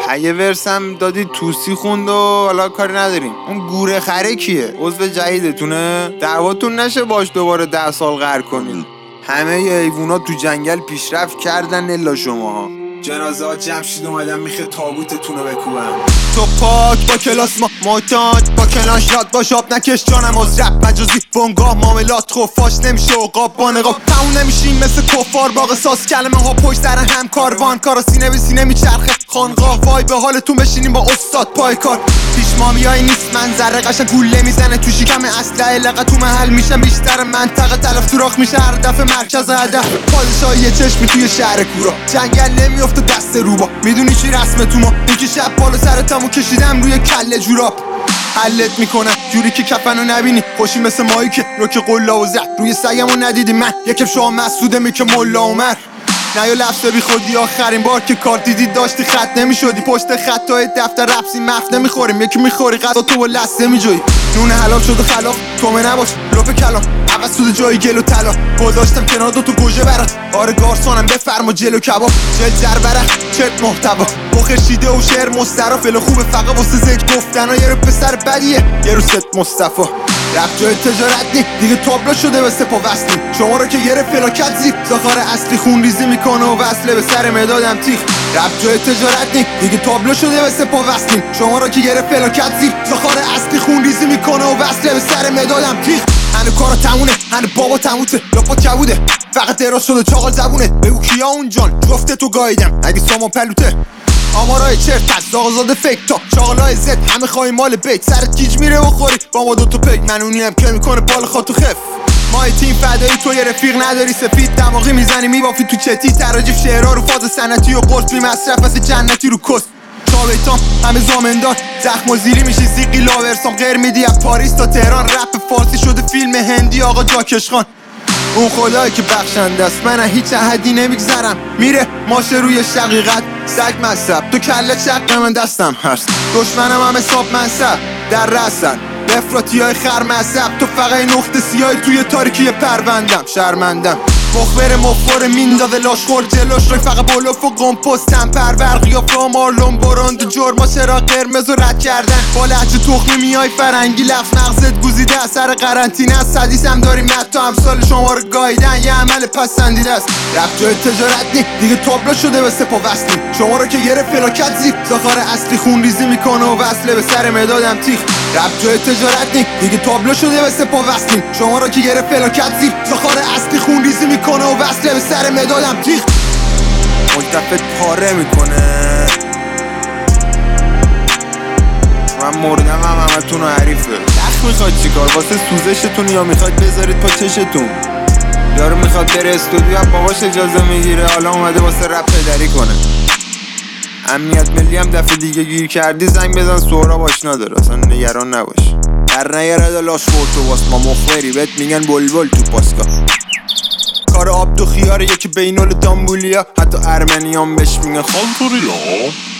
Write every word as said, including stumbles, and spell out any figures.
اگه ورسم دادی توسی خوند و حالا کاری نداریم. اون گوره خره کیه؟ عضو جدیدتونه؟ دعواتون نشه باش دوباره ده سال قهر کنین. همه حیوونا تو جنگل پیشرفت کردن الا شماها. جنازه ها جمع شید اومدن میخه تابوتتونو بکوبن. تو پاک با کلاس ما معتاد با کلاش یاد باش آب نکش جانم از رپ مجازی بونگاه معاملات خفاش نمیشه عقاب با نقاب تموم نمیشیم مثل کفار باقی ساز کلمه ها پشت سر هم کاروان کارا سینه به سینه میچرخه خانقاه وای به حالتون بشینیم با استاد پای کار پیش ما میای نیست منظره قشنگ گوله میزنه تو شکم اسلحه لقه تو محل میشم بیشتر منطقه تلف سوراخ میشه هر دفعه مرکز هدف پادشاهی یه چشمی توی شهر کورا جنگل نمیفته دست روبا میدونی چی رسمه تو ما یکی شب بالا سرتمو کشیدم روی کله جوراب حلت میکنم جوری که کفنو نبینی خوشی مثل مایی که روک قلا و زد روی سگمو ندیدی من یکم شما مسعوده می که ملا عمر نه یا لفظه بی خودی آخرین بار که کار دیدی داشتی خط نمیشدی پشت خطای دفتر رفسی مفت نمیخوریم یکی میخوری غذا تو با لسته میجوی نون حلال شده خلاف تومه نباش لپ کلام عوض شده جای گل و طلا گذاشتم کنار دو تو گوجه برات آره گارسونم بفرما جلو کباب جل جربره چت محتوا بخیر شیده و شعر مسترا فل خوبه فقط واسه ذکر گفتن یه رو پسر بدیه یه رو ست مصطفی رفت جای تجارت نی دیگه تابلو شده به سپا وصلی شما رو که گرفت فلاکت زیر زخار اصلی خون ریزی میکنه و وصله به سر مدادم تیخ رفت جای تجارت نی دیگه تابلو شده به سپا وصلی شما رو که گرفت فلاکت زیر زخار اصلی خون ریزی میکنه و وصله به سر مدادم تیخ هنو کارا تمونه هنو بابا تموته لاپا کبوده فقط دراز شده چاقال زبونه بگو کیا اون جان جفته تو گاییدم اگه سامان پلوته آمارای چرت از آقازاده فکر تا شاغلای زد همه خواهی مال بیت سرت گیج میره و خوری با ما دوتو پیک منونی هم که میکنه بال خاطو خف مای تیم فدایی تو یه رفیق نداری سفید دماغی میزنی میبافی تو چتی تراجیف شعرها رو فاز سنتی و قرص بی مصرف مثل جنتی رو کست چاویتام همه زامندار زخم و زیری میشی زیقی لاورسام غیر میدی از پاریس تا تهران رپ فارسی شده فیلم هندی آقا جاکش خان اون خدایی که بخشنده است من هیچ احدی نمیگذرم میره ماشه روی شقیقت سگ مصب تو کله چق من دستم هست دشمنم هم حساب منصب در رسن افراطی های خر مصب تو فقط نقطه سیاهی توی تاریکی پروندم شرمندم مخبر مخبر میندازه لاشخور جلوش روی فقط بلوف و قمپستم پرور قیافه و مارلون براند جرما چرا قرمز و رد کردن با لحجه تخمی میای فرنگی لفظ مغزت گوزیده اثر قرنطینه است حدیث هم داریم حتی امثال شما رو گاییدن یه عمل پسندیده است رفت جای تجارت نی دیگه تابلو شده به سپا وصلی شما رو که گرفت فلاکت زیر زخار اصلی خون ریزی میکنه و وصله به سر مدادم تیخ رفت جای تجارت نی دیگه تابلو شده به سپا وصلی شما رو که گرفت فلاکت زیر زخار اصلی خون ریزی میکنه و وصله به سر مدادم تیخ ملتفت پاره میکنه من مردم هم همه تون رو حریفه دخ میخواد چیکار واسه سوزشتون یا میخواد بذارید پا چشتون یارو میخواد بره استودیو هم باباش اجازه میگیره حالا اومده واسه رپ پدری کنه امنیت ملی هم دفعه دیگه گیر کردی زنگ بزن سهراب آشنا داره اصلا نگران نباش در نیاره لاش خورد و واس ما مخبری بهت میگن بلبل تو پاسکا کار آب تو خیاره یکی بینول دامبولیا حتی ارمنیان بهش میگن خانتوریا